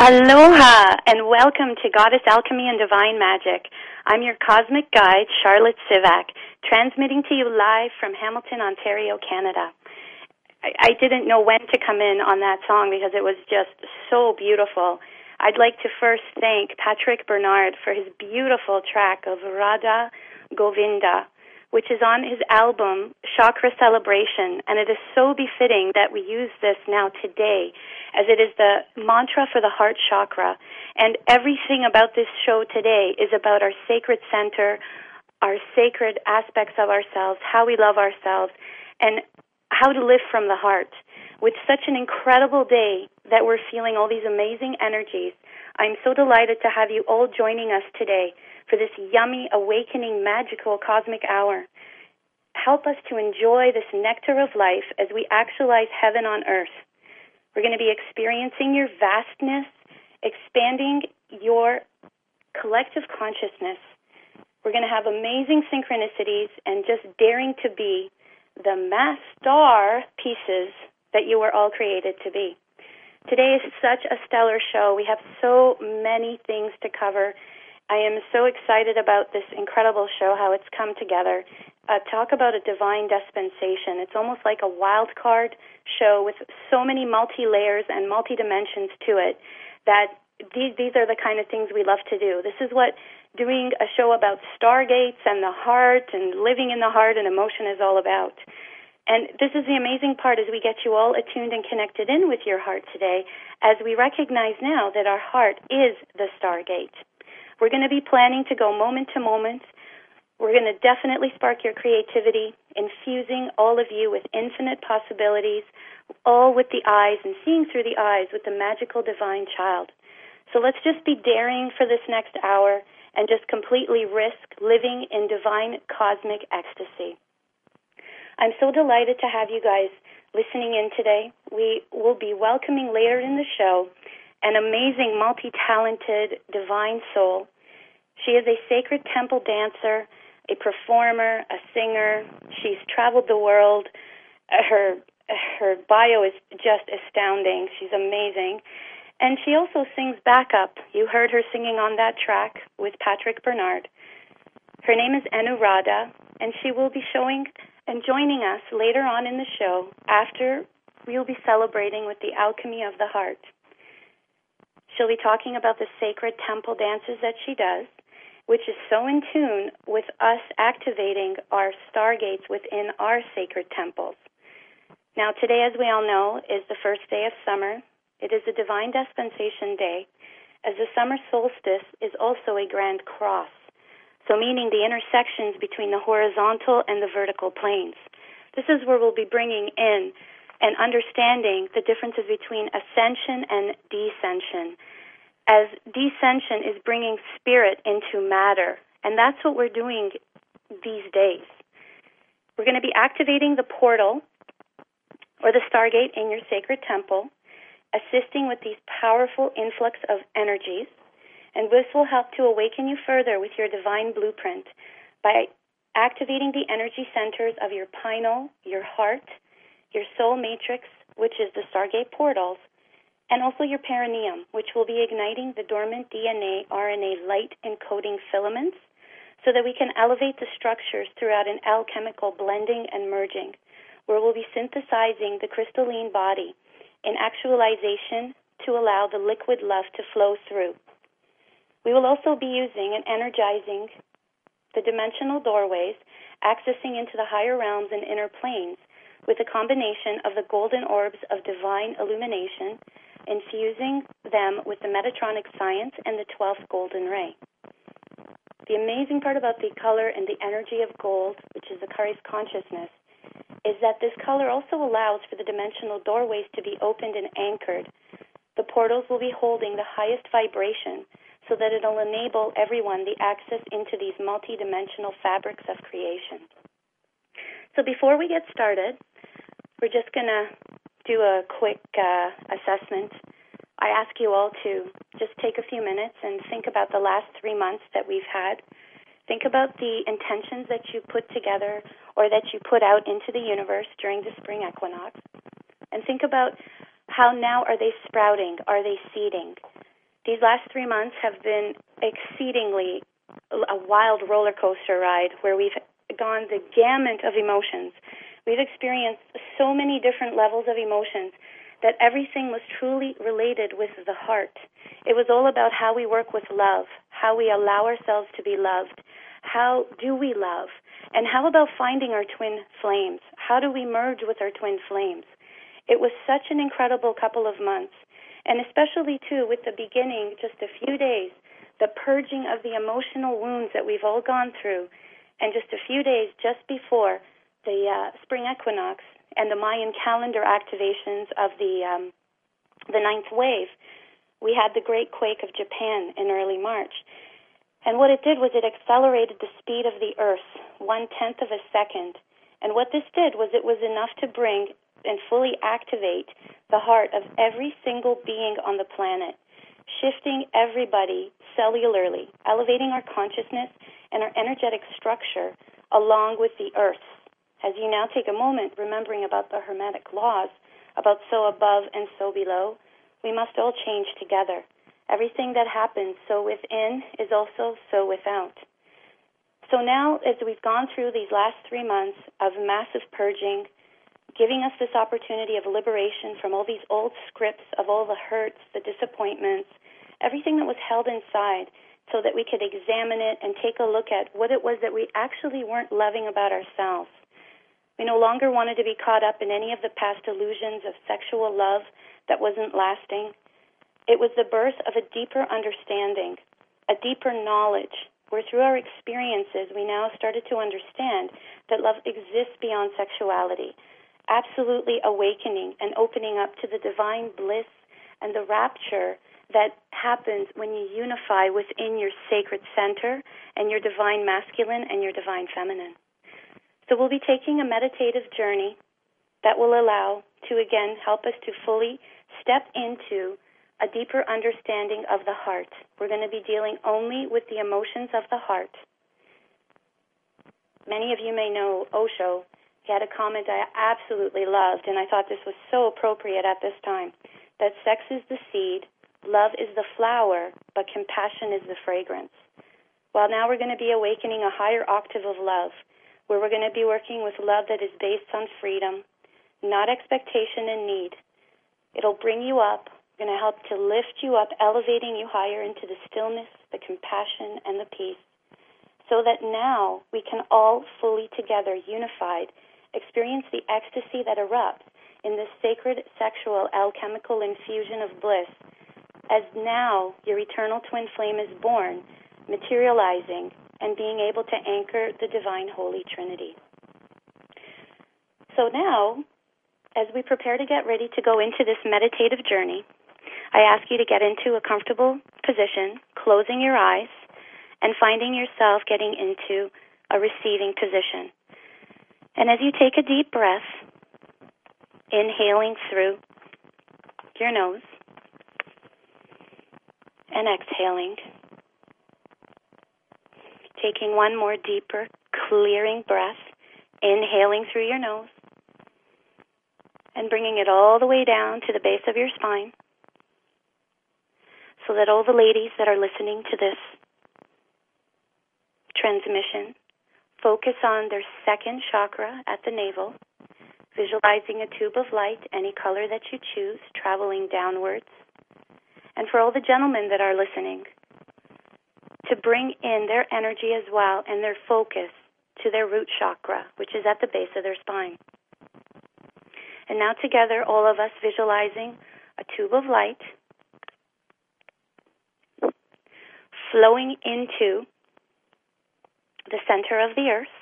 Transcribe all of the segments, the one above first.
Aloha, and welcome to Goddess Alchemy and Divine Magic. I'm your cosmic guide, Charlotte Sivak, transmitting to you live from Hamilton, Ontario, Canada. I didn't know when to come in on that song because it was just so beautiful. I'd like to first thank Patrick Bernard for his beautiful track of Radha Govinda, which is on his album, Chakra Celebration, and it is so befitting that we use this now today, as it is the mantra for the heart chakra. And everything about this show today is about our sacred center, our sacred aspects of ourselves, how we love ourselves, and how to live from the heart. With such an incredible day that we're feeling all these amazing energies, I'm so delighted to have you all joining us today for this yummy, awakening, magical cosmic hour. Help us to enjoy this nectar of life as we actualize heaven on earth. We're going to be experiencing your vastness, expanding your collective consciousness. We're going to have amazing synchronicities and just daring to be the master pieces that you were all created to be. Today is such a stellar show. We have so many things to cover. I am so excited about this incredible show, how it's come together. Talk about a divine dispensation. It's almost like a wild card show with so many multi-layers and multi-dimensions to it that these are the kind of things we love to do. This is what doing a show about stargates and the heart and living in the heart and emotion is all about. And this is the amazing part as we get you all attuned and connected in with your heart today, as we recognize now that our heart is the stargate. We're going to be planning to go moment to moment. We're going to definitely spark your creativity, infusing all of you with infinite possibilities, all with the eyes and seeing through the eyes with the magical divine child. So let's just be daring for this next hour and just completely risk living in divine cosmic ecstasy. I'm so delighted to have you guys listening in today. We will be welcoming later in the show an amazing, multi-talented divine soul. She is a sacred temple dancer, a performer, a singer. She's traveled the world. Her bio is just astounding. She's amazing. And she also sings backup. You heard her singing on that track with Patrick Bernard. Her name is Anuradha, and she will be showing and joining us later on in the show after we'll be celebrating with the alchemy of the heart. She'll be talking about the sacred temple dances that she does, which is so in tune with us activating our stargates within our sacred temples. Now, today, as we all know, is the first day of summer. It is a divine dispensation day, as the summer solstice is also a grand cross, so meaning the intersections between the horizontal and the vertical planes. This is where we'll be bringing in and understanding the differences between ascension and descension, as descension is bringing spirit into matter, and that's what we're doing these days. We're going to be activating the portal or the stargate in your sacred temple, assisting with these powerful influx of energies, and this will help to awaken you further with your divine blueprint by activating the energy centers of your pineal, your heart, your soul matrix, which is the stargate portals, and also your perineum, which will be igniting the dormant DNA, RNA light encoding filaments so that we can elevate the structures throughout an alchemical blending and merging, where we'll be synthesizing the crystalline body in actualization to allow the liquid love to flow through. We will also be using and energizing the dimensional doorways, accessing into the higher realms and inner planes with a combination of the golden orbs of divine illumination, infusing them with the Metatronic science and the 12th golden ray. The amazing part about the color and the energy of gold, which is the Kari's consciousness, is that this color also allows for the dimensional doorways to be opened and anchored. The portals will be holding the highest vibration so that it'll enable everyone the access into these multi-dimensional fabrics of creation. So before we get started, we're just going to do a quick assessment. I ask you all to just take a few minutes and think about the last 3 months that we've had. Think about the intentions that you put together or that you put out into the universe during the spring equinox. And think about how now are they sprouting? Are they seeding? These last 3 months have been exceedingly a wild roller coaster ride where we've gone the gamut of emotions. We've experienced so many different levels of emotions that everything was truly related with the heart. It was all about how we work with love, how we allow ourselves to be loved, how do we love, and how about finding our twin flames? How do we merge with our twin flames? It was such an incredible couple of months, and especially, too, with the beginning, just a few days, the purging of the emotional wounds that we've all gone through, and just a few days just before the spring equinox and the Mayan calendar activations of the ninth wave, we had the great quake of Japan in early March. And what it did was it accelerated the speed of the Earth 1/10 of a second. And what this did was it was enough to bring and fully activate the heart of every single being on the planet, shifting everybody cellularly, elevating our consciousness and our energetic structure along with the Earth. As you now take a moment remembering about the Hermetic laws, about so above and so below, we must all change together. Everything that happens so within is also so without. So now, as we've gone through these last 3 months of massive purging, giving us this opportunity of liberation from all these old scripts of all the hurts, the disappointments, everything that was held inside, so that we could examine it and take a look at what it was that we actually weren't loving about ourselves. We no longer wanted to be caught up in any of the past illusions of sexual love that wasn't lasting. It was the birth of a deeper understanding, a deeper knowledge, where through our experiences we now started to understand that love exists beyond sexuality, absolutely awakening and opening up to the divine bliss and the rapture that happens when you unify within your sacred center and your divine masculine and your divine feminine. So we'll be taking a meditative journey that will allow to, again, help us to fully step into a deeper understanding of the heart. We're going to be dealing only with the emotions of the heart. Many of you may know Osho. He had a comment I absolutely loved, and I thought this was so appropriate at this time, that sex is the seed, love is the flower, but compassion is the fragrance. Well, now we're going to be awakening a higher octave of love, where we're going to be working with love that is based on freedom, not expectation and need. It'll bring you up, going to help to lift you up, elevating you higher into the stillness, the compassion, and the peace, so that now we can all fully together, unified, experience the ecstasy that erupts in this sacred sexual alchemical infusion of bliss, as now your eternal twin flame is born, materializing, and being able to anchor the divine Holy Trinity. So now, as we prepare to get ready to go into this meditative journey, I ask you to get into a comfortable position, closing your eyes, and finding yourself getting into a receiving position. And as you take a deep breath, inhaling through your nose and exhaling, taking one more deeper, clearing breath, inhaling through your nose and bringing it all the way down to the base of your spine, so that all the ladies that are listening to this transmission focus on their second chakra at the navel, visualizing a tube of light, any color that you choose, traveling downwards. And for all the gentlemen that are listening, to bring in their energy as well and their focus to their root chakra, which is at the base of their spine. And now together, all of us visualizing a tube of light flowing into the center of the earth.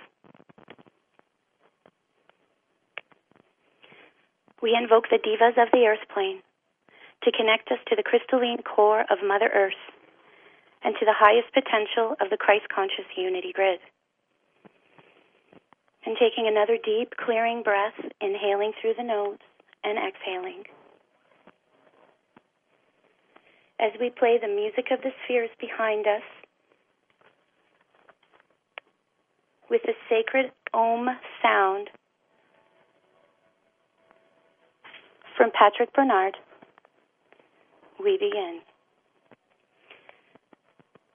We invoke the divas of the earth plane to connect us to the crystalline core of Mother Earth and to the highest potential of the Christ-conscious unity grid. And taking another deep, clearing breath, inhaling through the nose and exhaling. As we play the music of the spheres behind us, with the sacred Om sound from Patrick Bernard, we begin.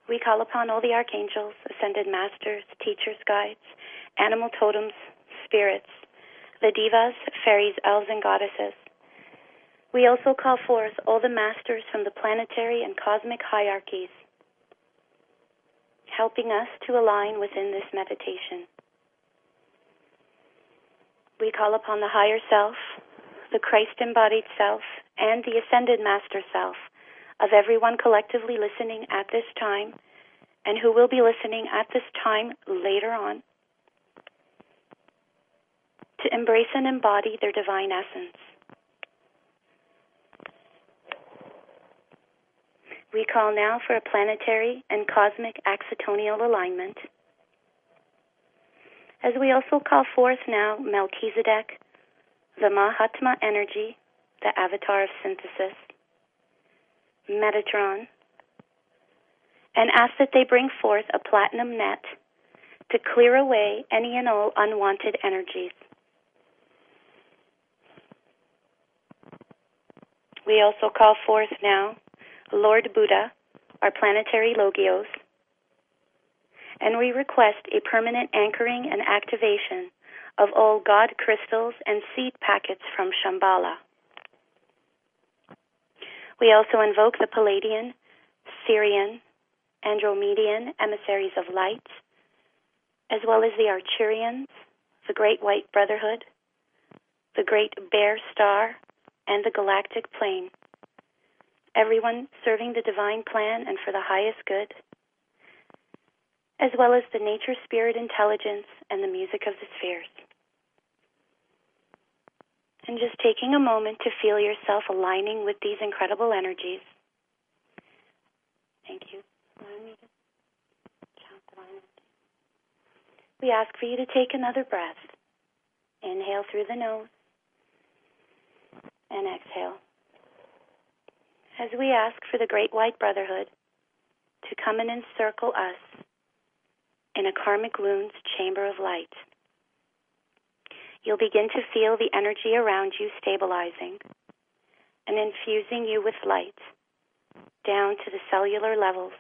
We call upon all the archangels, ascended masters, teachers, guides, animal totems, spirits, the devas, fairies, elves, and goddesses. We also call forth all the masters from the planetary and cosmic hierarchies, helping us to align within this meditation. We call upon the higher self, the Christ-embodied self, and the ascended master self of everyone collectively listening at this time and who will be listening at this time later on, to embrace and embody their divine essence. We call now for a planetary and cosmic axitonial alignment, as we also call forth now Melchizedek, the Mahatma energy, the avatar of synthesis, Metatron, and ask that they bring forth a platinum net to clear away any and all unwanted energies. We also call forth now Lord Buddha, our planetary Logios, and we request a permanent anchoring and activation of all God crystals and seed packets from Shambhala. We also invoke the Palladian, Sirian, Andromedian emissaries of light, as well as the Arcturians, the Great White Brotherhood, the Great Bear Star, and the Galactic Plane, everyone serving the divine plan and for the highest good, as well as the nature, spirit, intelligence, and the music of the spheres. And just taking a moment to feel yourself aligning with these incredible energies. Thank you. We ask for you to take another breath. Inhale through the nose and exhale, as we ask for the Great White Brotherhood to come and encircle us in a karmic wounds chamber of light. You'll begin to feel the energy around you stabilizing and infusing you with light down to the cellular levels.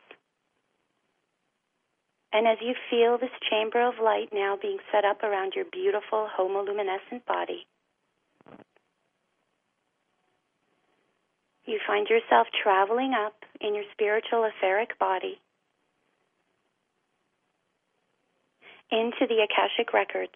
And as you feel this chamber of light now being set up around your beautiful homoluminescent body, you find yourself traveling up in your spiritual etheric body into the Akashic Records,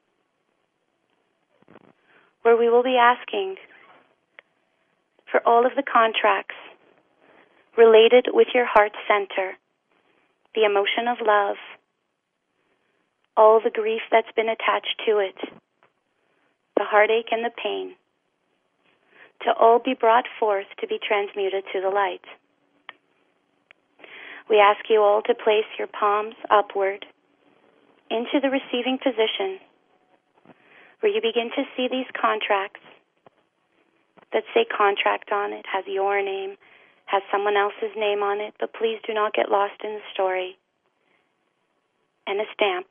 where we will be asking for all of the contracts related with your heart center, the emotion of love, all the grief that's been attached to it, the heartache and the pain, to all be brought forth to be transmuted to the light. We ask you all to place your palms upward into the receiving position, where you begin to see these contracts that say contract on it, has your name, has someone else's name on it, but please do not get lost in the story, and a stamp.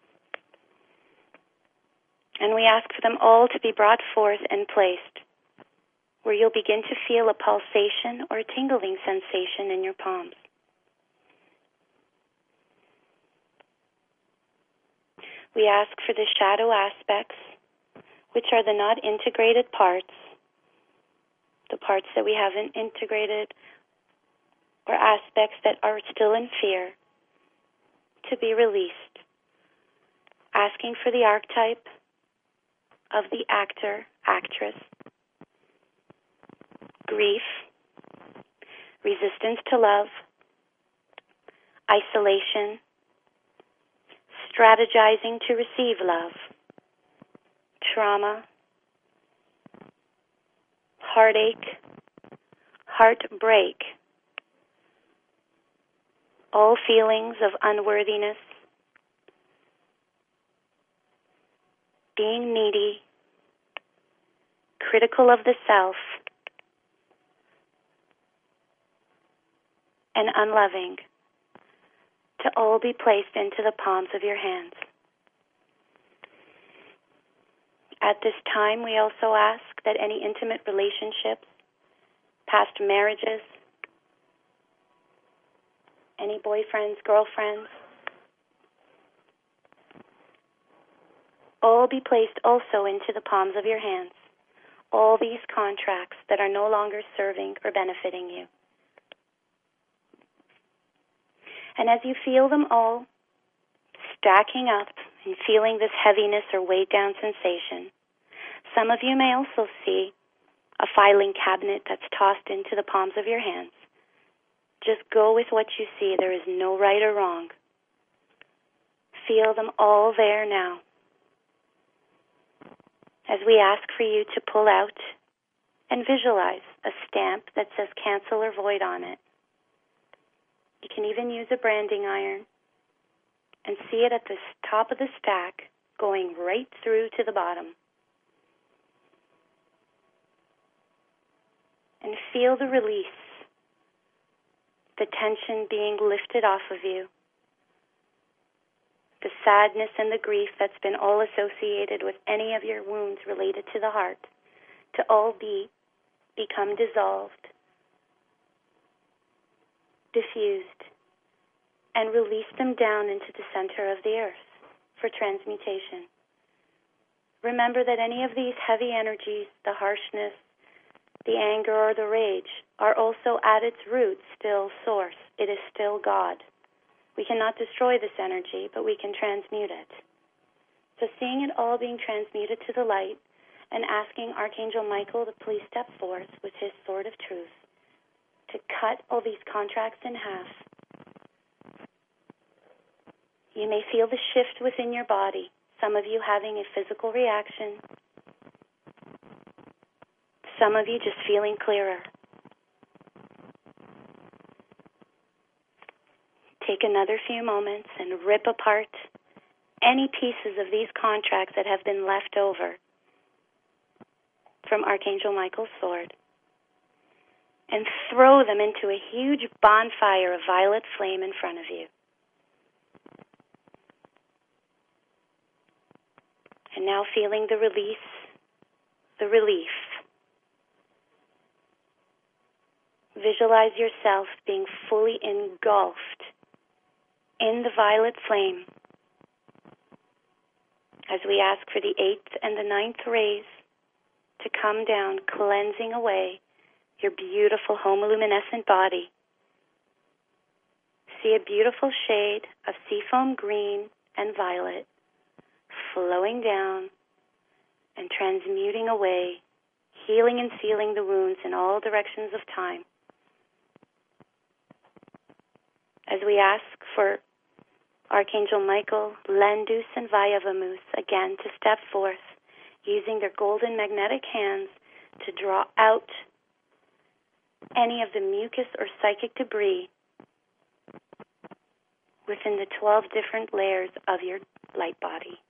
And we ask for them all to be brought forth and placed, where you'll begin to feel a pulsation or a tingling sensation in your palms. We ask for the shadow aspects, which are the not integrated parts, the parts that we haven't integrated, or aspects that are still in fear, to be released. Asking for the archetype of the actor, actress, grief, resistance to love, isolation, strategizing to receive love, trauma, heartache, heartbreak, all feelings of unworthiness, being needy, critical of the self, and unloving, to all be placed into the palms of your hands. At this time, we also ask that any intimate relationships, past marriages, Any boyfriends, girlfriends? All be placed also into the palms of your hands. All these contracts that are no longer serving or benefiting you. And as you feel them all stacking up and feeling this heaviness or weighed down sensation, some of you may also see a filing cabinet that's tossed into the palms of your hands. Just go with what you see. There is no right or wrong. Feel them all there now. As we ask for you to pull out and visualize a stamp that says cancel or void on it. You can even use a branding iron and see it at the top of the stack going right through to the bottom. And feel the release, the tension being lifted off of you, the sadness and the grief that's been all associated with any of your wounds related to the heart, to all become dissolved, diffused, and release them down into the center of the earth for transmutation. Remember that any of these heavy energies, the harshness, the anger, or the rage, are also at its root still source. It is still God. We cannot destroy this energy, but we can transmute it. So seeing it all being transmuted to the light and asking Archangel Michael to please step forth with his sword of truth to cut all these contracts in half. You may feel the shift within your body, some of you having a physical reaction, some of you just feeling clearer. Take another few moments and rip apart any pieces of these contracts that have been left over from Archangel Michael's sword and throw them into a huge bonfire of violet flame in front of you. And now feeling the release, the relief. Visualize yourself being fully engulfed in the violet flame as we ask for the 8th and the 9th rays to come down, cleansing away your beautiful homoluminescent body. See a beautiful shade of seafoam green and violet flowing down and transmuting away, healing and sealing the wounds in all directions of time. As we ask for Archangel Michael, Lendus, and Vayavamus again to step forth, using their golden magnetic hands to draw out any of the mucus or psychic debris within the 12 different layers of your light body.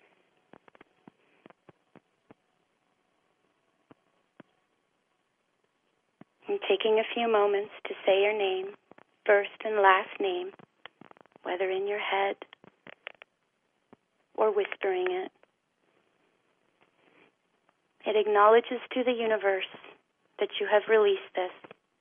And taking a few moments to say your name, first and last name, whether in your head or whispering it. It acknowledges to the universe that you have released this.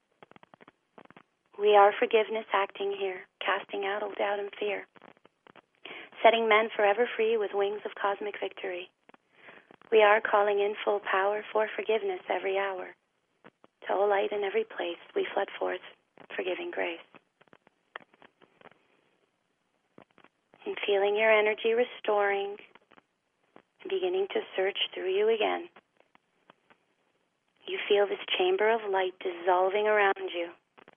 We are forgiveness acting here, casting out all doubt and fear, setting men forever free with wings of cosmic victory. We are calling in full power for forgiveness every hour. To all light in every place, we flood forth forgiving grace. And feeling your energy restoring and beginning to search through you again. You feel this chamber of light dissolving around you.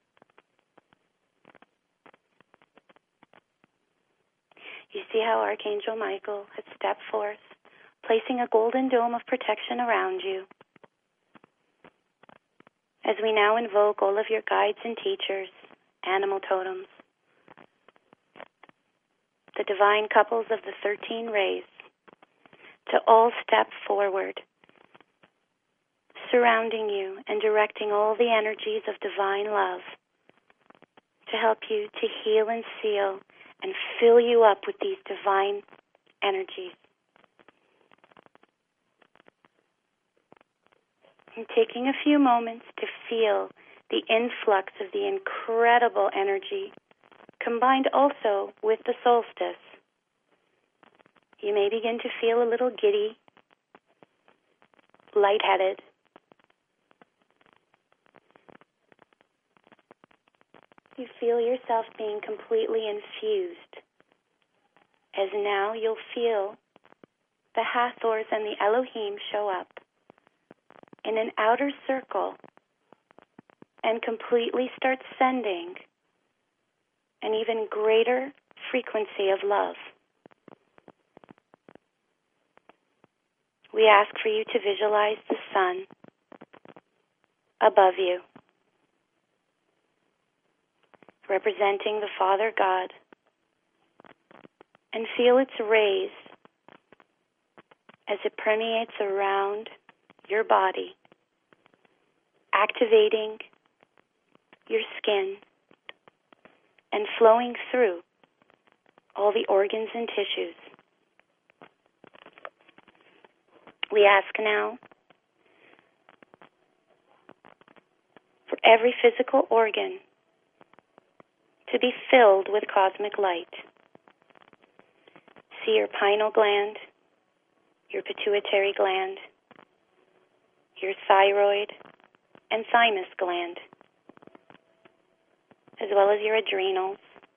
You see how Archangel Michael had stepped forth, placing a golden dome of protection around you. As we now invoke all of your guides and teachers, animal totems, the divine couples of the 13 rays, to all step forward, surrounding you and directing all the energies of divine love to help you to heal and seal and fill you up with these divine energies. And taking a few moments to feel the influx of the incredible energy combined also with the solstice. You may begin to feel a little giddy, lightheaded. You feel yourself being completely infused, as now you'll feel the Hathors and the Elohim show up in an outer circle and completely start sending an even greater frequency of love. We ask for you to visualize the sun above you, representing the Father God, and feel its rays as it permeates around your body, activating your skin and flowing through all the organs and tissues. We ask now for every physical organ to be filled with cosmic light. See your pineal gland, your pituitary gland, your thyroid and thymus gland, as well as your adrenals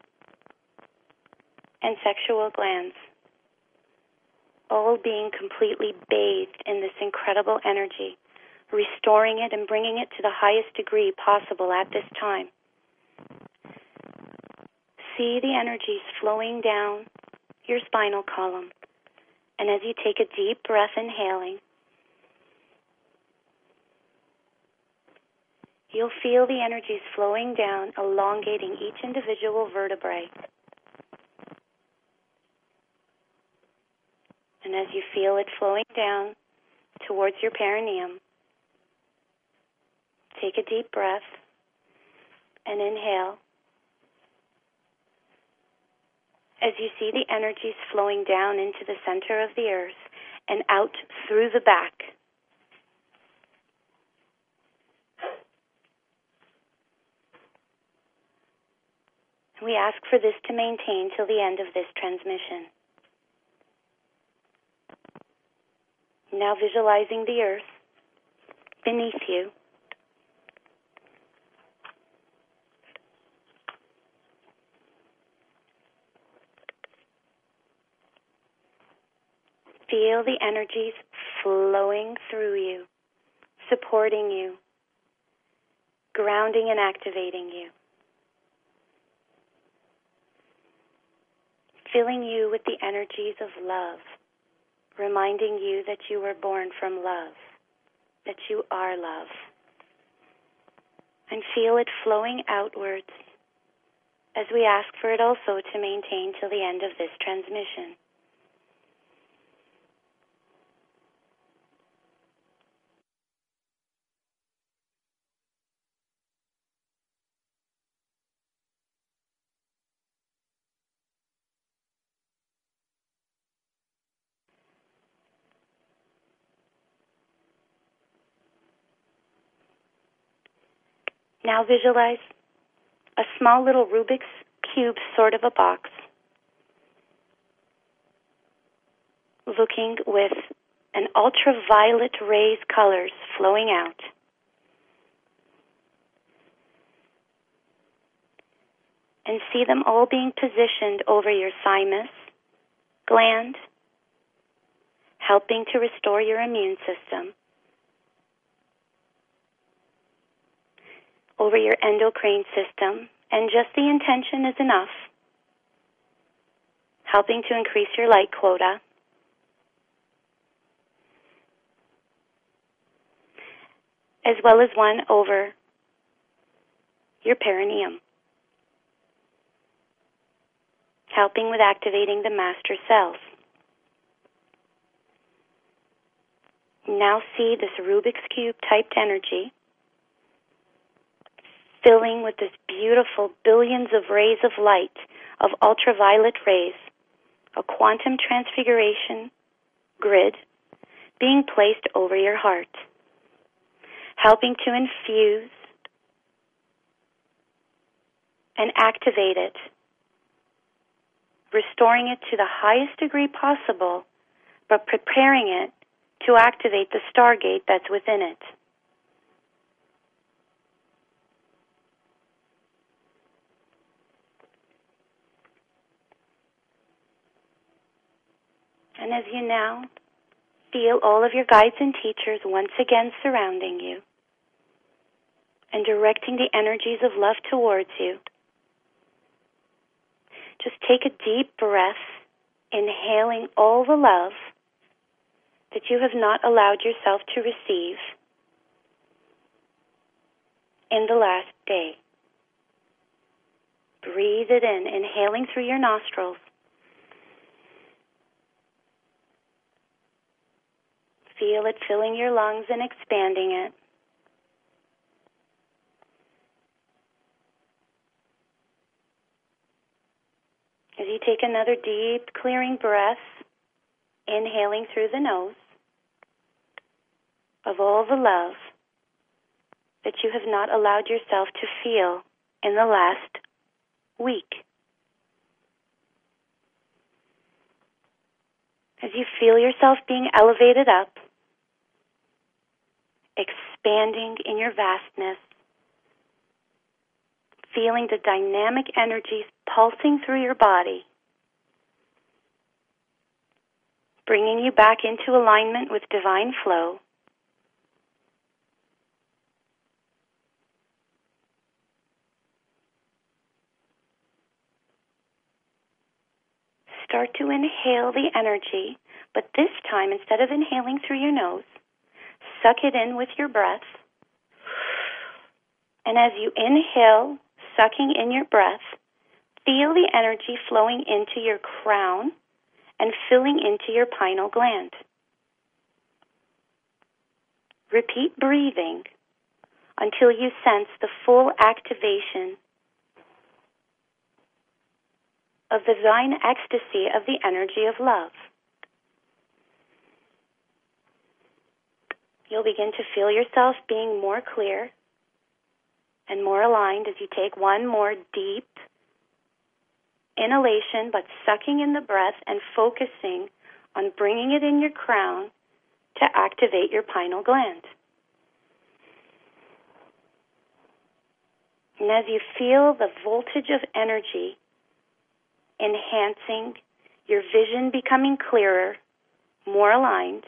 and sexual glands, all being completely bathed in this incredible energy, restoring it and bringing it to the highest degree possible at this time. See the energies flowing down your spinal column, and as you take a deep breath, inhaling, you'll feel the energies flowing down, elongating each individual vertebrae. And as you feel it flowing down towards your perineum, take a deep breath and inhale. As you see the energies flowing down into the center of the earth and out through the back, we ask for this to maintain till the end of this transmission. Now visualizing the earth beneath you. Feel the energies flowing through you, supporting you, grounding and activating you, filling you with the energies of love, reminding you that you were born from love, that you are love. And feel it flowing outwards as we ask for it also to maintain till the end of this transmission. Now visualize a small little Rubik's Cube sort of a box, looking with an ultraviolet rays colors flowing out. And see them all being positioned over your thymus gland, helping to restore your immune system, over your endocrine system, and just the intention is enough, helping to increase your light quota, as well as one over your perineum, helping with activating the master cells. Now see this Rubik's Cube typed energy filling with this beautiful billions of rays of light, of ultraviolet rays, a quantum transfiguration grid being placed over your heart, helping to infuse and activate it restoring it to the highest degree possible, but preparing it to activate the stargate that's within it. And as you now feel all of your guides and teachers once again surrounding you and directing the energies of love towards you, just take a deep breath, inhaling all the love that you have not allowed yourself to receive in the last day. Breathe it in, inhaling through your nostrils. Feel it filling your lungs and expanding it. As you take another deep, clearing breath, inhaling through the nose of all the love that you have not allowed yourself to feel in the last week. As you feel yourself being elevated up, expanding in your vastness, feeling the dynamic energies pulsing through your body, bringing you back into alignment with divine flow. Start to inhale the energy, but this time, instead of inhaling through your nose, suck it in with your breath. And as you inhale, sucking in your breath, feel the energy flowing into your crown and filling into your pineal gland. Repeat breathing until you sense the full activation of the divine ecstasy of the energy of love. You'll begin to feel yourself being more clear and more aligned as you take one more deep inhalation, but sucking in the breath and focusing on bringing it in your crown to activate your pineal gland. And as you feel the voltage of energy enhancing, your vision becoming clearer, more aligned,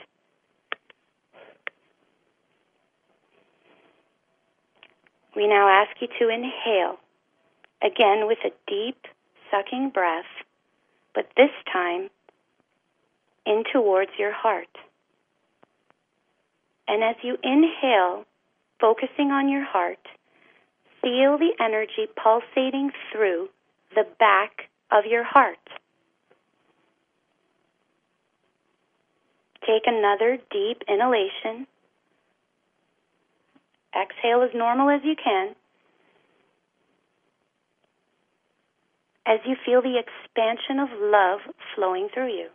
we now ask you to inhale, again with a deep, sucking breath, but this time in towards your heart. And as you inhale, focusing on your heart, feel the energy pulsating through the back of your heart. Take another deep inhalation. Exhale as normal as you can. As you feel the expansion of love flowing through you.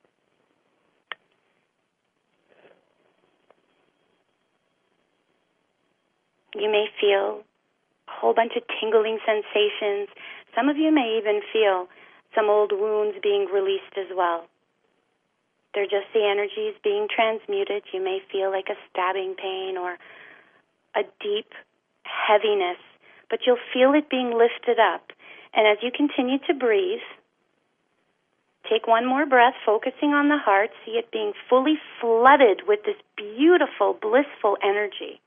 You may feel a whole bunch of tingling sensations. Some of you may even feel some old wounds being released as well. They're just the energies being transmuted. You may feel like a stabbing pain or a deep heaviness, but you'll feel it being lifted up. And as you continue to breathe, take one more breath, focusing on the heart. See it being fully flooded with this beautiful, blissful energy.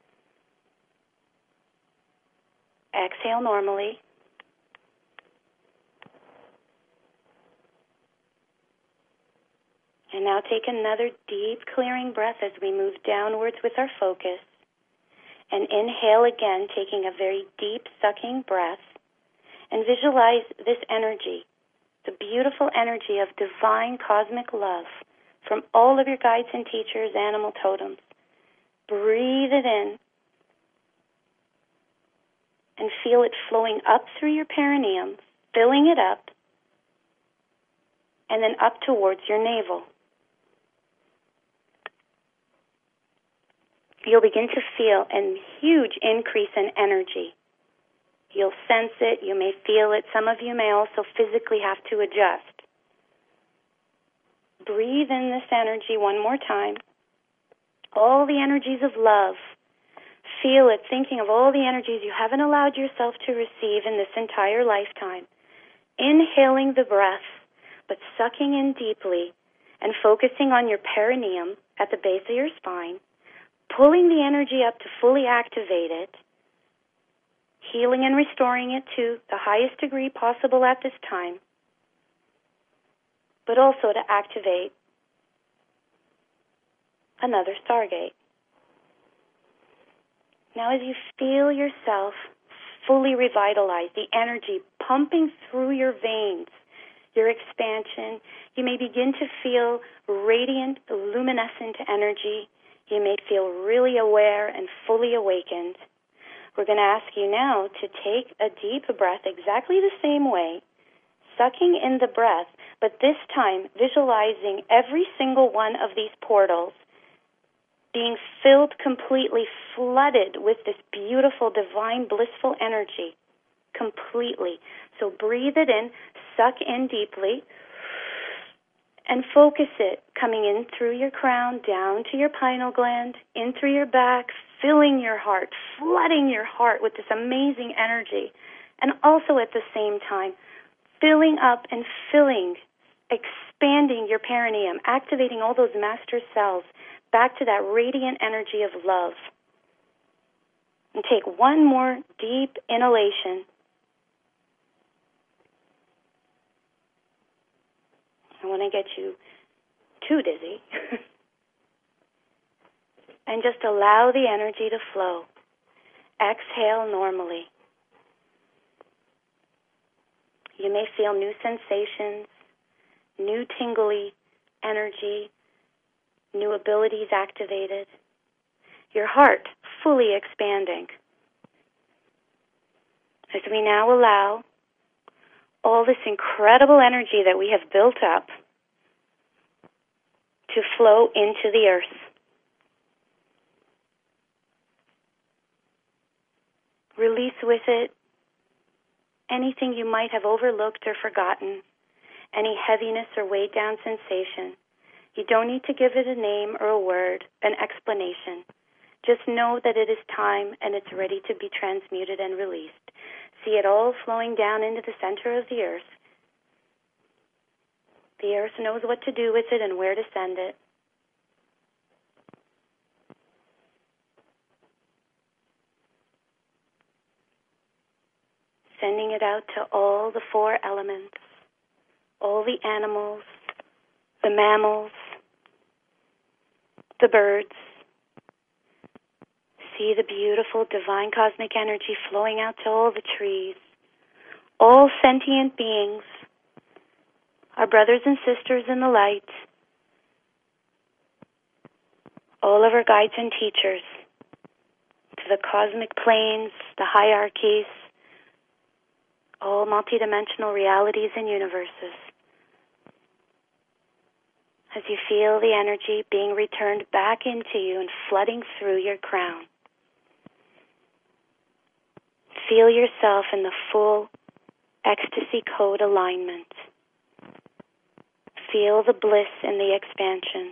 Exhale normally. And now take another deep clearing breath as we move downwards with our focus. And inhale again, taking a very deep sucking breath. And visualize this energy, the beautiful energy of divine cosmic love from all of your guides and teachers, animal totems. Breathe it in and feel it flowing up through your perineum, filling it up, and then up towards your navel. You'll begin to feel a huge increase in energy You'll sense it. You may feel it. Some of you may also physically have to adjust. Breathe in this energy one more time. All the energies of love. Feel it, thinking of all the energies you haven't allowed yourself to receive in this entire lifetime. Inhaling the breath, but sucking in deeply and focusing on your perineum at the base of your spine, pulling the energy up to fully activate it, healing and restoring it to the highest degree possible at this time, but also to activate another stargate. Now as you feel yourself fully revitalized, the energy pumping through your veins, your expansion, you may begin to feel radiant, luminescent energy. You may feel really aware and fully awakened. We're going to ask you now to take a deep breath exactly the same way, sucking in the breath, but this time visualizing every single one of these portals being filled completely, flooded with this beautiful, divine, blissful energy, completely. So breathe it in, suck in deeply, and focus it, coming in through your crown, down to your pineal gland, in through your back, filling your heart, flooding your heart with this amazing energy, and also at the same time, filling up and filling, expanding your perineum, activating all those master cells back to that radiant energy of love. And take one more deep inhalation. I want to get you too dizzy. And just allow the energy to flow. Exhale normally. You may feel new sensations, new tingly energy, new abilities activated. Your heart fully expanding. As we now allow all this incredible energy that we have built up to flow into the earth. Release with it anything you might have overlooked or forgotten, any heaviness or weighed down sensation. You don't need to give it a name or a word, an explanation. Just know that it is time and it's ready to be transmuted and released. See it all flowing down into the center of the earth. The earth knows what to do with it and where to send it. Sending it out to all the four elements, all the animals, the mammals, the birds. See the beautiful divine cosmic energy flowing out to all the trees, all sentient beings, our brothers and sisters in the light, all of our guides and teachers, to the cosmic planes, the hierarchies, all multidimensional realities and universes. As you feel the energy being returned back into you and flooding through your crown. Feel yourself in the full ecstasy code alignment. Feel the bliss in the expansion.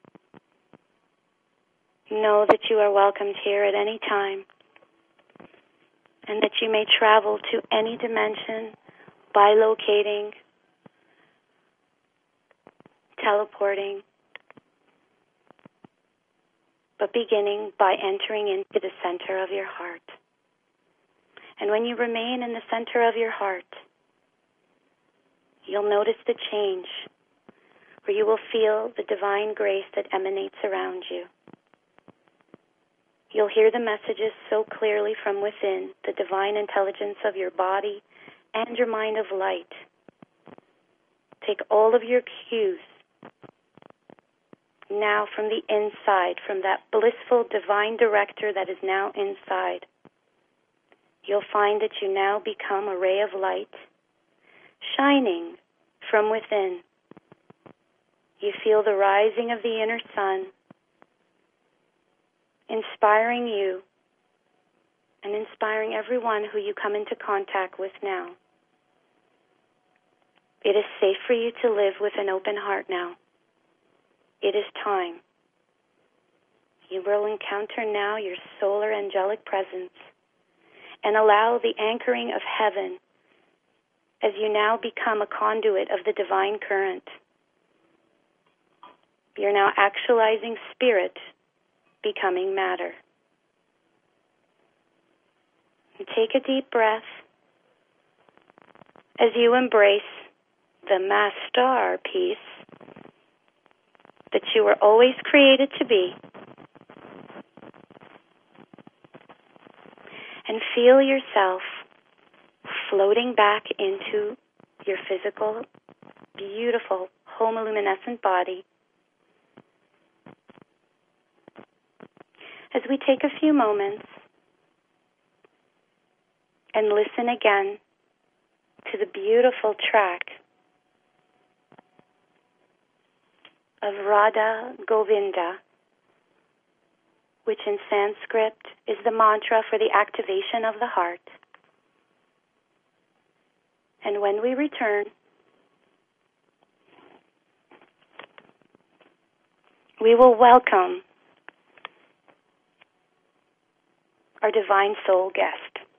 Know that you are welcomed here at any time, and that you may travel to any dimension by locating, teleporting, but beginning by entering into the center of your heart. And when you remain in the center of your heart, you'll notice the change, where you will feel the divine grace that emanates around you. You'll hear the messages so clearly from within, the divine intelligence of your body and your mind of light. Take all of your cues now from the inside, from that blissful divine director that is now inside. You'll find that you now become a ray of light, shining from within. You feel the rising of the inner sun, inspiring you and inspiring everyone who you come into contact with now. It is safe for you to live with an open heart now. It is time. You will encounter now your solar angelic presence and allow the anchoring of heaven as you now become a conduit of the divine current. You're now actualizing spirit becoming matter. And take a deep breath as you embrace the masterpiece that you were always created to be. And feel yourself floating back into your physical, beautiful, homoluminescent body. As we take a few moments and listen again to the beautiful track of Radha Govinda, which in Sanskrit is the mantra for the activation of the heart. And when we return, we will welcome our divine soul guest.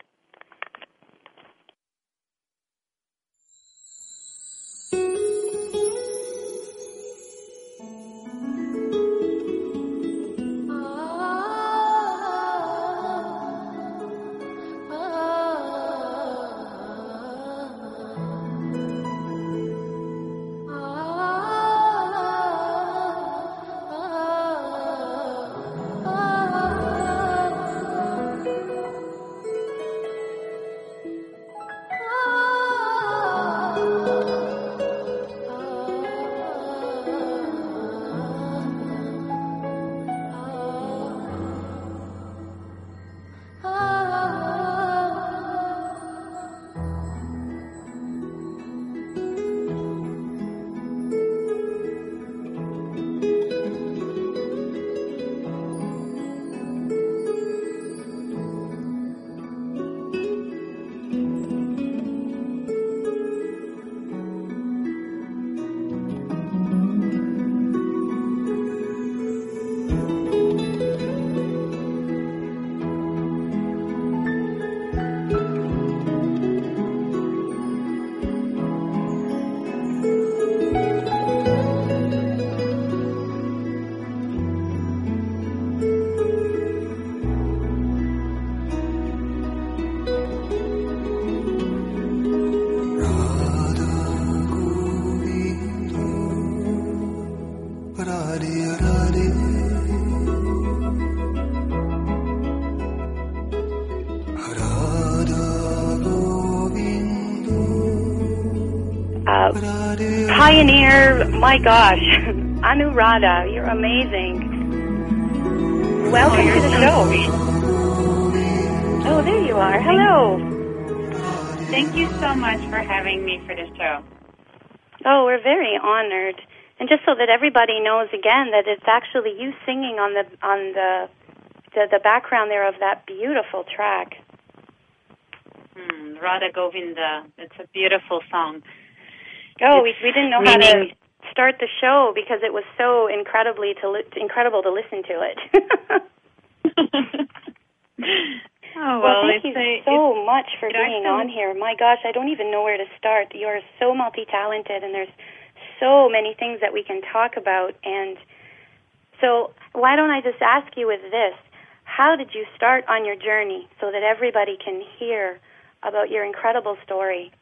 Pioneer, my gosh, Anuradha, you're amazing. Welcome to the show. Oh, there you are. Hello. Thank you so much for having me for the show. Oh, we're very honored. And just so that everybody knows again that it's actually you singing on the background there of that beautiful track. Radha Govinda. It's a beautiful song. Oh, we didn't know how to start the show because it was so incredible to listen to it. Well, thank you so much for being on here. My gosh, I don't even know where to start. You're so multi-talented, and there's so many things that we can talk about. And so why don't I just ask you with this, how did you start on your journey so that everybody can hear about your incredible story?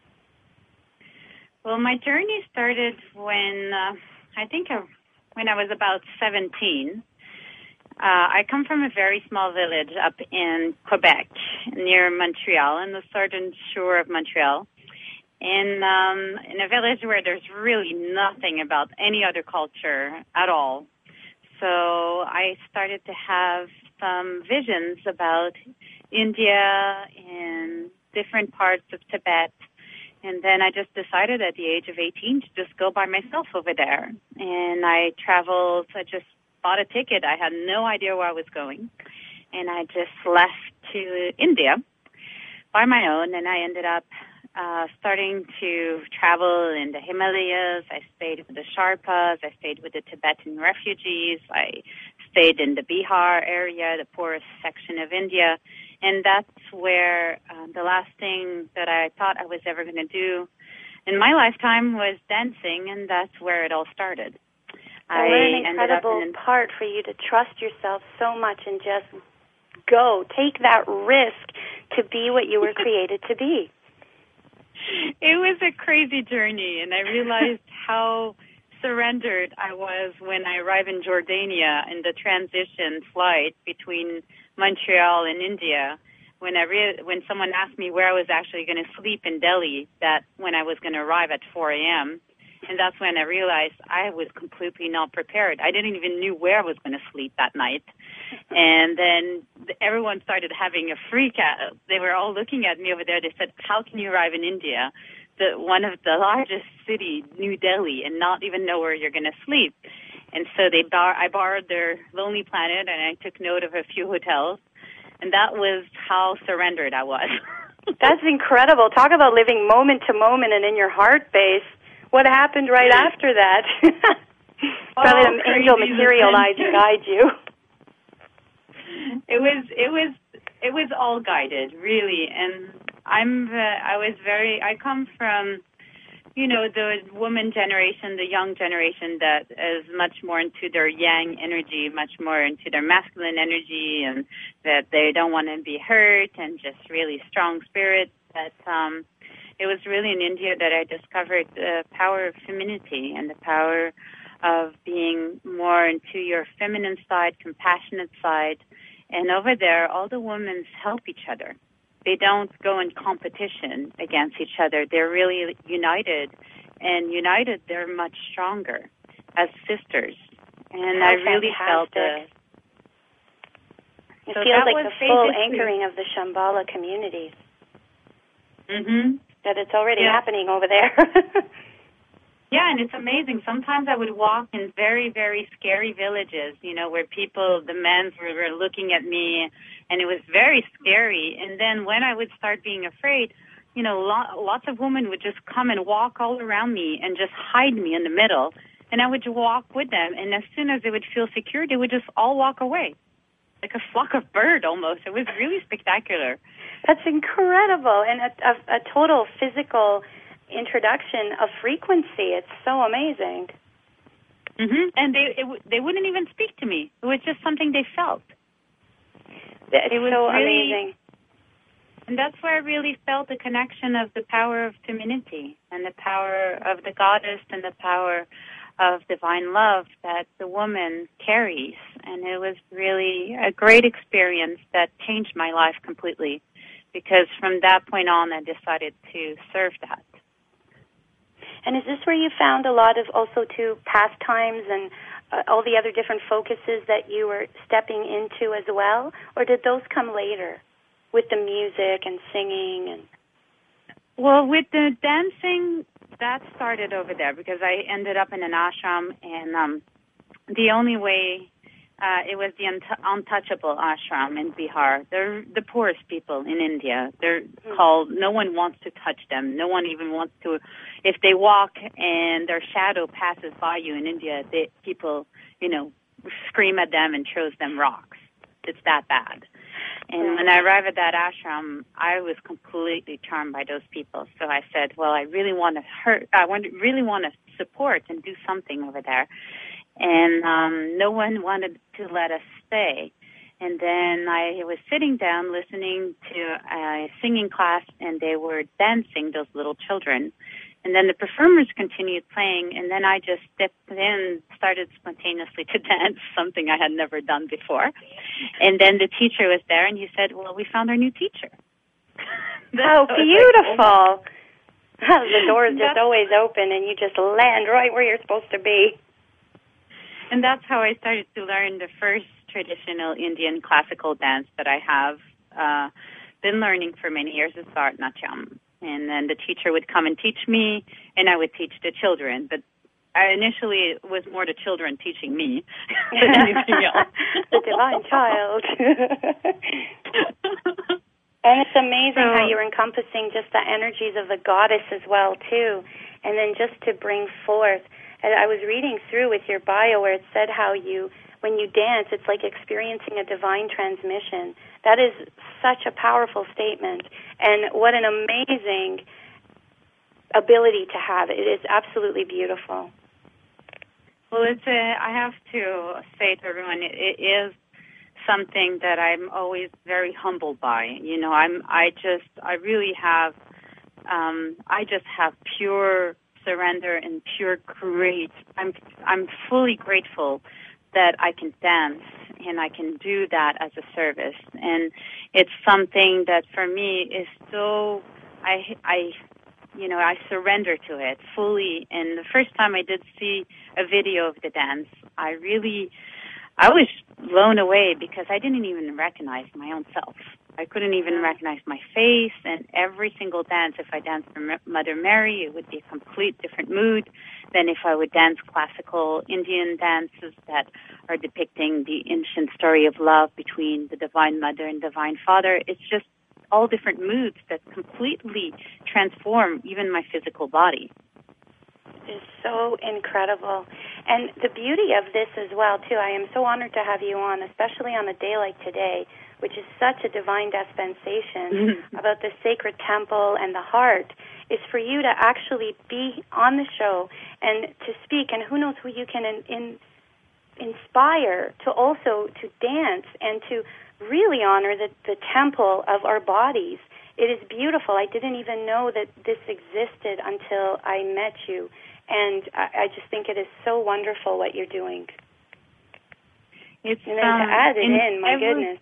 Well, my journey started when when I was about 17. I come from a very small village up in Quebec, near Montreal, on the southern shore of Montreal, in a village where there's really nothing about any other culture at all. So I started to have some visions about India and different parts of Tibet. And then I just decided at the age of 18 to just go by myself over there. And I traveled, I just bought a ticket. I had no idea where I was going. and I just left to India by my own, and I ended up starting to travel in the Himalayas. I stayed with the Sherpas. I stayed with the Tibetan refugees. I stayed in the Bihar area, the poorest section of India. And that's where the last thing that I thought I was ever going to do in my lifetime was dancing, and that's where it all started. What an incredible part for you to trust yourself so much and just go. Take that risk to be what you were created to be. It was a crazy journey, and I realized how surrendered I was when I arrived in Jordania in the transition flight between Montreal and India. When someone asked me where I was actually going to sleep in Delhi, that when I was going to arrive at 4 a.m., and that's when I realized I was completely not prepared. I didn't even know where I was going to sleep that night. And then everyone started having a freak out. They were all looking at me over there. They said, how can you arrive in India, one of the largest cities, New Delhi, and not even know where you're going to sleep? And so I borrowed their Lonely Planet, and I took note of a few hotels. And that was how surrendered I was. That's incredible. Talk about living moment to moment and in your heart base. What happened right after that? Probably an angel materialized and guide you. It was all guided, really, and I come from, the woman generation, the young generation that is much more into their yang energy, much more into their masculine energy, and that they don't want to be hurt, and just really strong spirit. But it was really in India that I discovered the power of femininity and the power of being more into your feminine side, compassionate side. And over there, all the women help each other. They don't go in competition against each other. They're really united. And united, they're much stronger as sisters. And I really felt it. It feels like the full anchoring of the Shambhala communities. Mm-hmm. That it's already happening over there. Yeah, and it's amazing. Sometimes I would walk in very, very scary villages, where the men were looking at me, and it was very scary. And then when I would start being afraid, lots of women would just come and walk all around me and just hide me in the middle. And I would walk with them, and as soon as they would feel secure, they would just all walk away, like a flock of birds almost. It was really spectacular. That's incredible, and a total physical introduction of frequency. It's so amazing. Mm-hmm. And they wouldn't even speak to me. It was just something they felt. It was so really amazing. And that's where I really felt the connection of the power of femininity and the power of the goddess and the power of divine love that the woman carries. And it was really a great experience that changed my life completely, because from that point on, I decided to serve that. And is this where you found a lot of also too pastimes and all the other different focuses that you were stepping into as well? Or did those come later with the music and singing? Well, with the dancing, that started over there because I ended up in an ashram, and the only way, it was the untouchable ashram in Bihar. They're the poorest people in India. They're called, no one wants to touch them. No one even wants to, if they walk and their shadow passes by you in India, people, scream at them and throws them rocks. It's that bad. And when I arrived at that ashram, I was completely charmed by those people. So I said, well, I really want to support and do something over there. And no one wanted to let us stay. And then I was sitting down listening to a singing class, and they were dancing, those little children. And then the performers continued playing, and then I just stepped in, started spontaneously to dance, something I had never done before. And then the teacher was there, and he said, well, we found our new teacher. Oh, beautiful. The door is just always open, and you just land right where you're supposed to be. And that's how I started to learn the first traditional Indian classical dance that I have been learning for many years is Bharatanatyam. And then the teacher would come and teach me, and I would teach the children. But initially it was more the children teaching me than anything else. The divine child. And it's amazing how you're encompassing just the energies of the goddess as well, too. And then just to bring forth, I was reading through with your bio where it said how when you dance, it's like experiencing a divine transmission. That is such a powerful statement. And what an amazing ability to have. It is absolutely beautiful. Well, I have to say to everyone, it is something that I'm always very humbled by. I just have pure surrender and pure grace. I'm fully grateful that I can dance and I can do that as a service. And it's something that for me is so, I surrender to it fully. And the first time I did see a video of the dance, I was blown away because I didn't even recognize my own self. I couldn't even recognize my face, and every single dance, if I danced for Mother Mary, it would be a complete different mood than if I would dance classical Indian dances that are depicting the ancient story of love between the Divine Mother and Divine Father. It's just all different moods that completely transform even my physical body. Is so incredible. And the beauty of this as well, too, I am so honored to have you on, especially on a day like today, which is such a divine dispensation about the sacred temple and the heart, is for you to actually be on the show and to speak, and who knows who you can inspire to also to dance and to really honor the temple of our bodies. It is beautiful. I didn't even know that this existed until I met you. And I just think it is so wonderful what you're doing. And then to add it in, my goodness.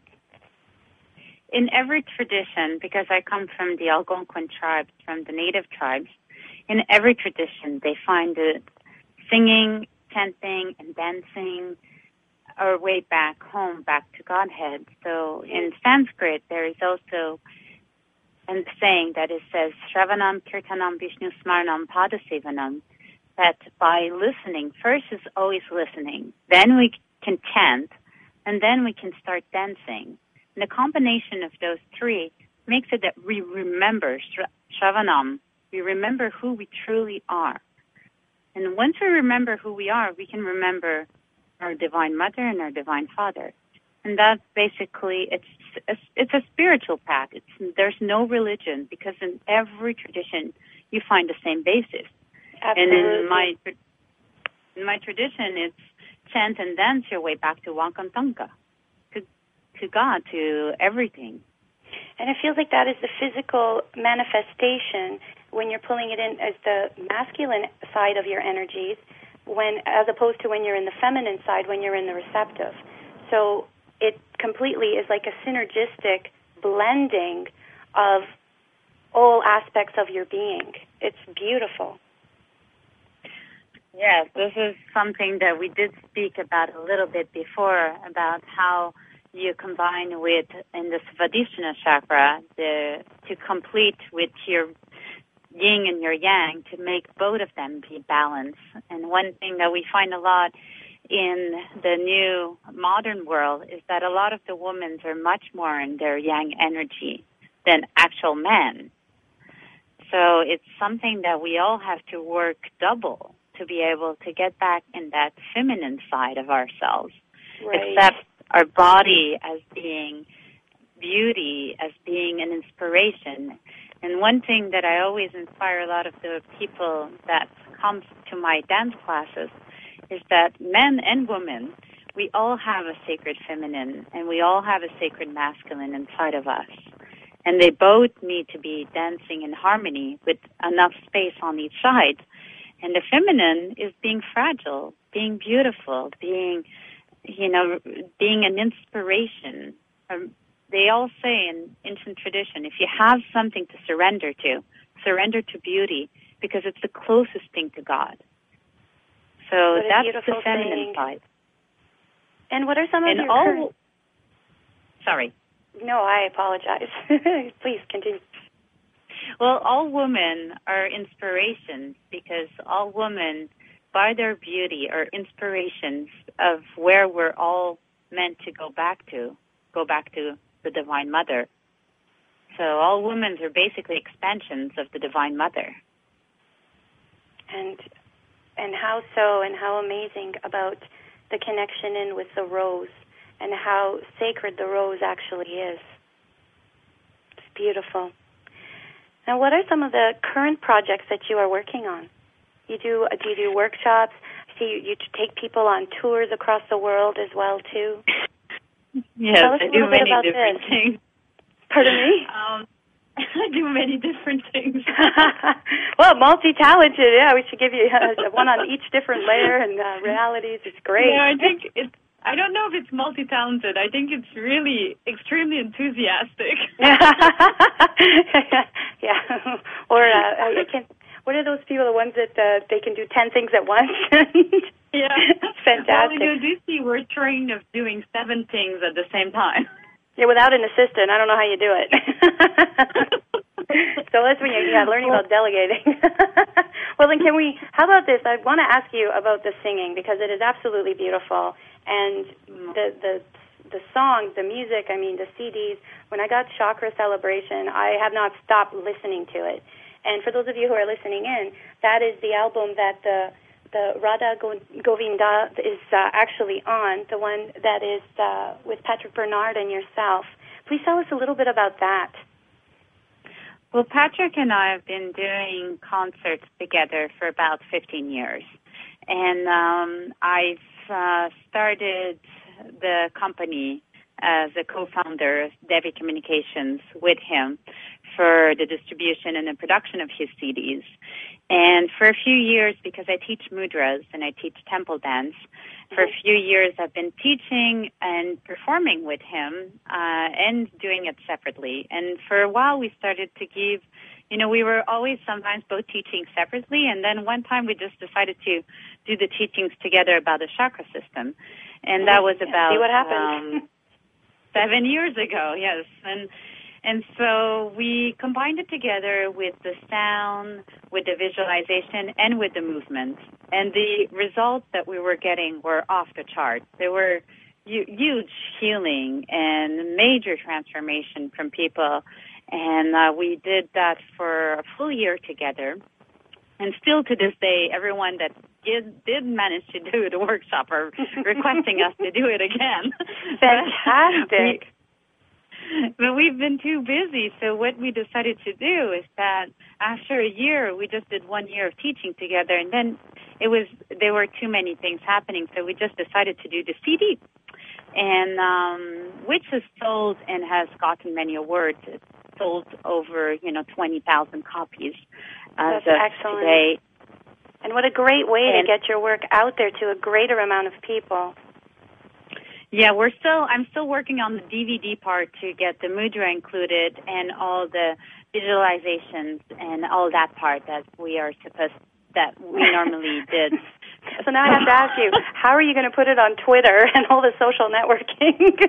In every tradition, because I come from the Algonquin tribes, from the native tribes, in every tradition they find the singing, chanting, and dancing our way back home, back to Godhead. So in Sanskrit, there is also a saying that it says, Shravanam, Kirtanam, Vishnu Smarnam, Padasevanam, that by listening, first is always listening, then we can chant, and then we can start dancing. And the combination of those three makes it that we remember Shravanam, we remember who we truly are. And once we remember who we are, we can remember our Divine Mother and our Divine Father. And that basically, it's a spiritual path. There's no religion, because in every tradition you find the same basis. Absolutely. And in my tradition, it's chant and dance your way back to Wankantanka, to God, to everything. And it feels like that is the physical manifestation when you're pulling it in as the masculine side of your energies, as opposed to when you're in the feminine side, when you're in the receptive. So it completely is like a synergistic blending of all aspects of your being. It's beautiful. Yes, this is something that we did speak about a little bit before, about how you combine with, in the Svadhisthana chakra, to complete with your yin and your yang, to make both of them be balanced. And one thing that we find a lot in the new modern world is that a lot of the women are much more in their yang energy than actual men. So it's something that we all have to work double to be able to get back in that feminine side of ourselves. Right. Accept our body as being beauty, as being an inspiration. And one thing that I always inspire a lot of the people that come to my dance classes is that men and women, we all have a sacred feminine and we all have a sacred masculine inside of us. And they both need to be dancing in harmony with enough space on each side. And the feminine is being fragile, being beautiful, being an inspiration. They all say in ancient tradition, if you have something to surrender to beauty, because it's the closest thing to God. So that's the feminine side. And what are some of your Sorry. No, I apologize. Please continue. Well, all women are inspirations, because all women, by their beauty, are inspirations of where we're all meant to go back to the Divine Mother. So all women are basically expansions of the Divine Mother. And how so, and how amazing about the connection in with the rose and how sacred the rose actually is. It's beautiful. Now, what are some of the current projects that you are working on? Do you do workshops? I see you take people on tours across the world as well, too. Yes, Tell us I a little do bit many about different this. things. Pardon me? I do many different things. Well, multi-talented, yeah. We should give you one on each different layer and realities. It's great. Yeah, I don't know if it's multi-talented. I think it's really extremely enthusiastic. Yeah. Or what are those people, the ones that they can do 10 things at once? Yeah. Fantastic. Well, you do see we're trained of doing 7 things at the same time. Yeah, without an assistant, I don't know how you do it. So that's when you're learning about delegating. Well, then how about this? I want to ask you about the singing because it is absolutely beautiful. And the songs, the music, the CDs, when I got Chakra Celebration, I have not stopped listening to it. And for those of you who are listening in, that is the album that the Radha Govinda is actually on, the one that is with Patrick Bernard and yourself. Please tell us a little bit about that. Well, Patrick and I have been doing concerts together for about 15 years. And I've started the company as a co-founder of Devi Communications with him for the distribution and the production of his CDs. And for a few years, because I teach mudras and I teach temple dance, for a few years I've been teaching and performing with him and doing it separately. And for a while we started to give, we were always sometimes both teaching separately, and then one time we just decided to do the teachings together about the chakra system. And that was about see what happened. 7 years ago, yes. And so we combined it together with the sound, with the visualization, and with the movement. And the results that we were getting were off the charts. There were huge healing and major transformation from people. And we did that for a full year together. And still to this day, everyone that did manage to do the workshop are requesting us to do it again. Fantastic. But we've been too busy, so what we decided to do is that after a year, we just did 1 year of teaching together, and then there were too many things happening, so we just decided to do the CD, and which is sold and has gotten many awards. It's sold over 20,000 copies as of excellent. Today. And what a great way to get your work out there to a greater amount of people. Yeah, I'm still working on the DVD part to get the mudra included and all the visualizations and all that part that we normally did. So now I have to ask you, how are you going to put it on Twitter and all the social networking?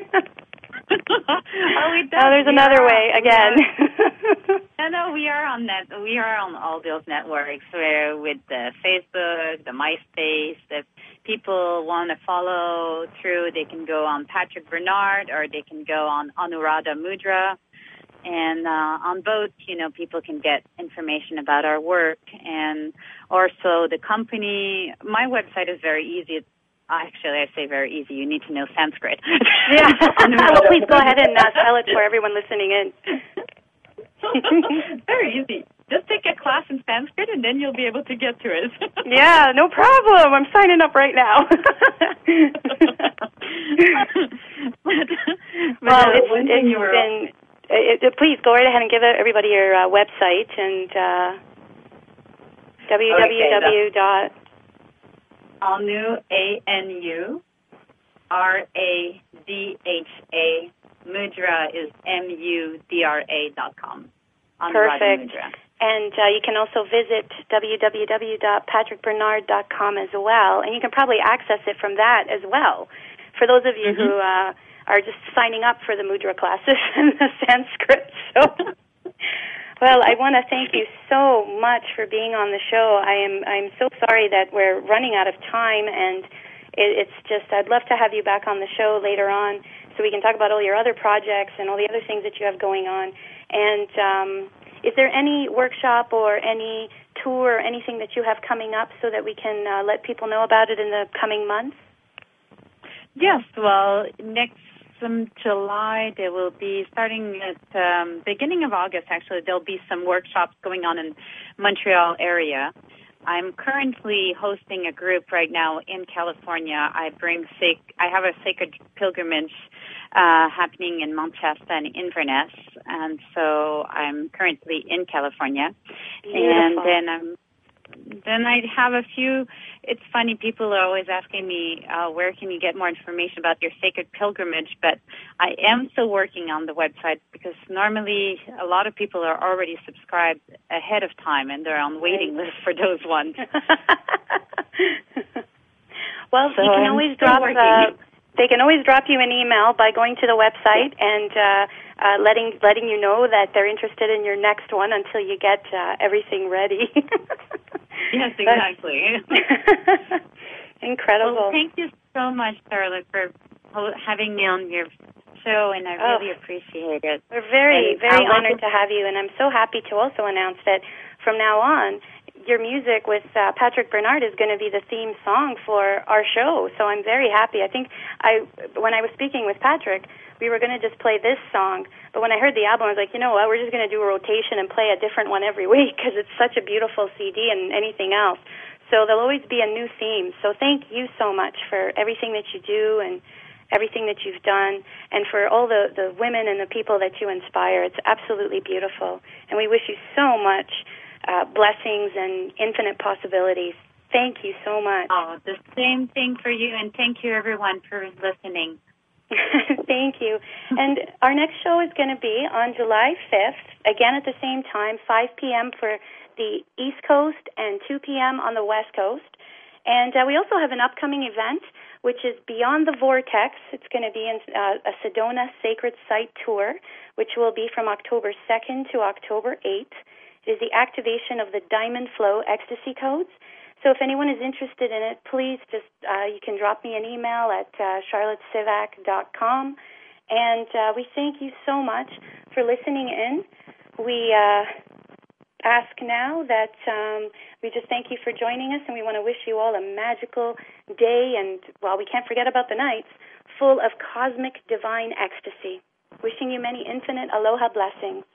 There's another way again. No, we are on that. We are on all those networks. We're with the Facebook, the MySpace. If people want to follow through, they can go on Patrick Bernard or they can go on Anuradha Mudra. And on both, people can get information about our work. And also the company, my website is very easy. Actually, I say very easy. You need to know Sanskrit. Yeah. Well, please go ahead and spell it for everyone listening in. Very easy. Just take a class in Sanskrit, and then you'll be able to get to it. Yeah, no problem. I'm signing up right now. Please go right ahead and give everybody your website and www. Anu, A-N-U, R-A-D-H-A, Mudra is MUDRA.com. Perfect. And you can also visit www.patrickbernard.com as well, and you can probably access it from that as well. For those of you who are just signing up for the mudra classes and the Sanskrit. So, Well, I want to thank you so much for being on the show. I'm so sorry that we're running out of time, and it's just I'd love to have you back on the show later on so we can talk about all your other projects and all the other things that you have going on. And is there any workshop or any tour or anything that you have coming up so that we can let people know about it in the coming months? Yes, well, next July, there will be, starting at beginning of August, actually, there'll be some workshops going on in Montreal area. I'm currently hosting a group right now in California. I have a sacred pilgrimage happening in Mount Shasta and Inverness, and so I'm currently in California. Beautiful. And then I have a few. It's funny, people are always asking me, where can you get more information about your sacred pilgrimage? But I am still working on the website because normally a lot of people are already subscribed ahead of time and they're on waiting list for those ones. Well, so you can always drop. They can always drop you an email by going to the website and letting you know that they're interested in your next one until you get everything ready. Yes, exactly. Incredible. Well, thank you so much, Charlotte, for having me on your show, and I really appreciate it. We're very honored to have you, and I'm so happy to also announce that from now on, your music with Patrick Bernard is going to be the theme song for our show. So I'm very happy. I think when I was speaking with Patrick, we were going to just play this song. But when I heard the album, I was like, you know what, we're just going to do a rotation and play a different one every week because it's such a beautiful CD and anything else. So there'll always be a new theme. So thank you so much for everything that you do and everything that you've done, and for all the women and the people that you inspire. It's absolutely beautiful. And we wish you so much blessings and infinite possibilities. Thank you so much. Oh, the same thing for you, and thank you, everyone, for listening. Thank you. And our next show is going to be on July 5th, again at the same time, 5 p.m. for the East Coast and 2 p.m. on the West Coast. And we also have an upcoming event, which is Beyond the Vortex. It's going to be in a Sedona Sacred Site Tour, which will be from October 2nd to October 8th. It is the activation of the Diamond Flow Ecstasy Codes. So if anyone is interested in it, please just, you can drop me an email at charlottesivac.com. And we thank you so much for listening in. We ask now that we just thank you for joining us, and we want to wish you all a magical day, and, well, we can't forget about the nights, full of cosmic divine ecstasy. Wishing you many infinite aloha blessings.